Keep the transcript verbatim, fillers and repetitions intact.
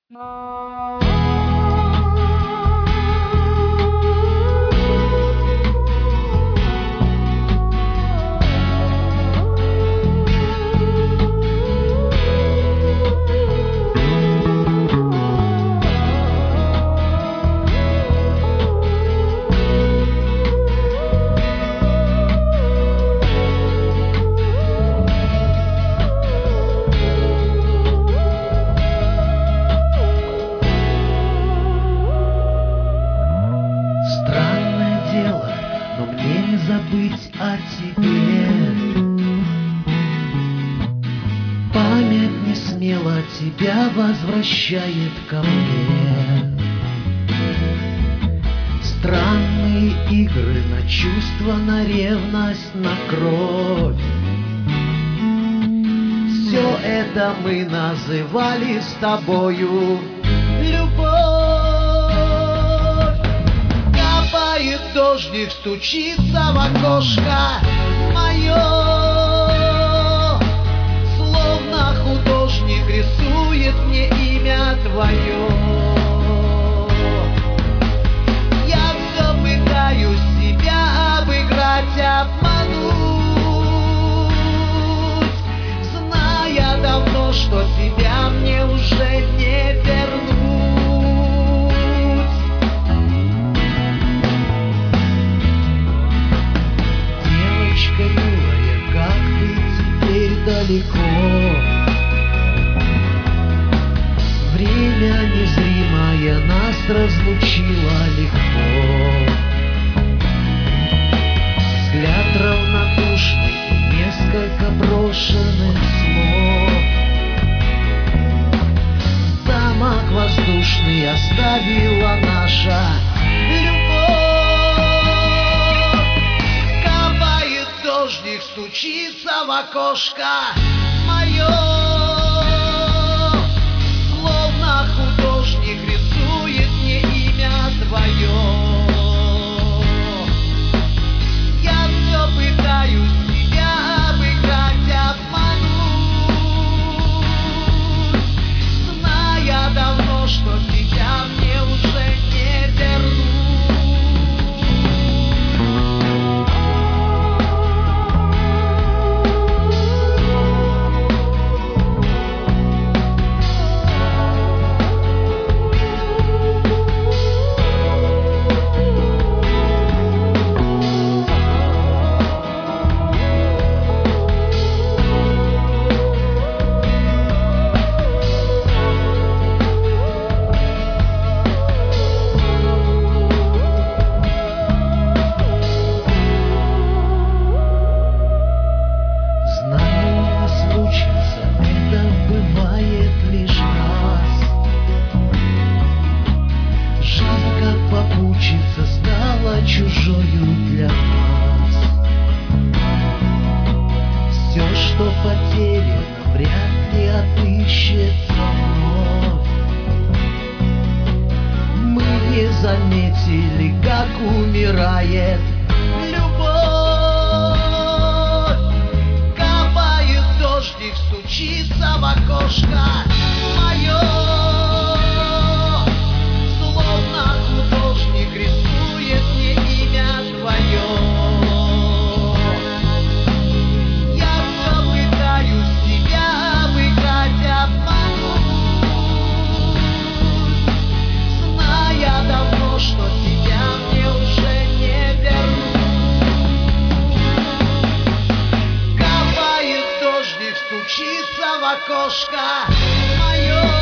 Странное дело, но мне не забыть о тебе. Память не смело тебя возвращает ко мне. Странные игры на чувства, на ревность, на кровь. Все это мы называли с тобою любовь. Капает дождик, стучится в окошко мое, словно художник рисует мне имя твое. Я все пытаюсь себя обыграть, обмануть, зная давно, что тебя мне уже не вернуть. Девочка милая, как ты теперь далеко. Время незримое нас разлучило легко. Взгляд равнодушный и несколько брошенных слов. Замок воздушный оставила наша любовь. Капает дождик, стучится в окошко мое, словно художник рисует мне имя твое. Я все пытаюсь себя обыграть, обмануть, зная давно, что тебя мне уже не вернуть. Стала чужою для нас. Все, что потеряно, вряд ли отыщется вновь. Мы не заметили, как умирает любовь. Капает дождик, стучится в окошко мое, словно художник рисует мне имя твое. Я все пытаюсь себя обыграть, обмануть, зная давно, что тебя мне уже не вернуть. Капает дождик, стучится в окошко мое.